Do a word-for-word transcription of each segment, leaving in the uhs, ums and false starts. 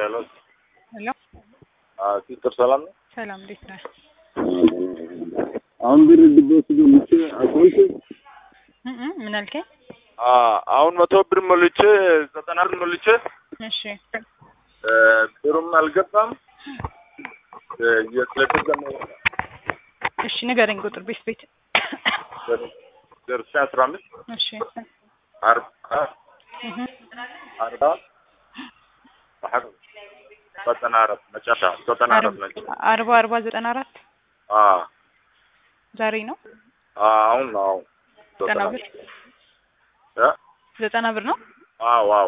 ሄሎ ሄሎ አዎ ሲስተር ሰላም ነው? ሰላም እንዴት ነህ? አሁን ብር ዲፖዚት ሞልቼ አካውንት እህ ምን አልከኝ? አዎ አሁን መቶ ብር ሞልቼ ዘጠና ብር ሞልቼ እሺ እ ብሩም አልገባም የስለከ ደግሞ እሺ ንገረኝ ቁጥር ቤት ቤት ደርሻ አስራ አምስት እሺ አርባ እህ አርባ በሐቅ ዘጠና አራት መጨረሻ ዘጠና አራት ነች አርባ አርባ ዘጠና አራት አዎ ዛሬ ነው አሁን ነው ዘጠና ብር እ ዘጠና ብር ነው አዎ አዎ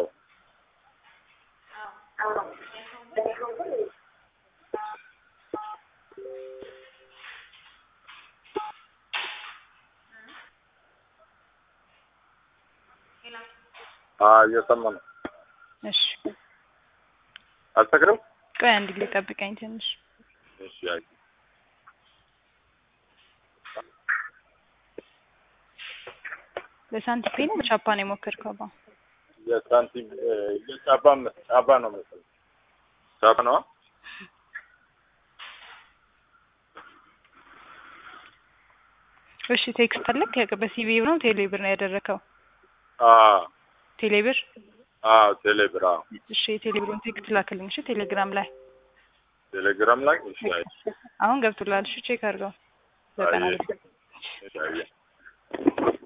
አዎ እየሰማሁ ነው እሺ አልተከረም ቆይ አንድ ጊዜ ጠብቀኝ ትንሽ እሺ አይ ለሳንቲም ነው ቻፓን የሞከርከው አባ የሳንቲም የቻባም ቻባ ነው መሰለኝ ቻባ ነው እሺ ቴክስት አለክ በሲቪ ነው ቴሌብር ነው ያደረከው አዎ ቴሌብር አዎ ቴሌብር አዎ እሺ ቴሌብሩን ቴክስት ላክልኝ እሺ ቴሌግራም ላይ ቴሌግራም ላይ እሺ አሁን ገብቶላል እሺ ቼክ አድርገው ዘጠና